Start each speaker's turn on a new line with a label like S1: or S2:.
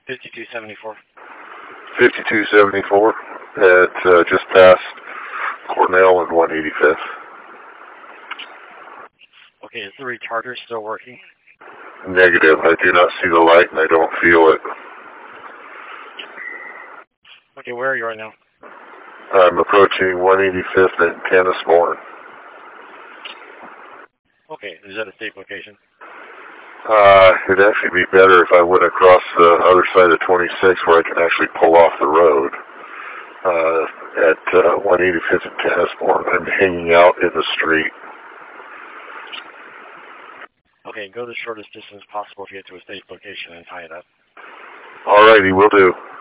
S1: 5274.
S2: 5274 at just past Cornell and 185th.
S1: Okay, is the retarder still working?
S2: Negative. I do not see the light and I don't feel it.
S1: Okay, where are you right now?
S2: I'm approaching 185th and Canismore.
S1: Okay, is that a safe location?
S2: It'd actually be better if I went across the other side of 26 where I can actually pull off the road. At 185th and Canismore, I'm hanging out in the street.
S1: Okay, go the shortest distance possible to get to a safe location and tie it up.
S2: Alrighty, will do.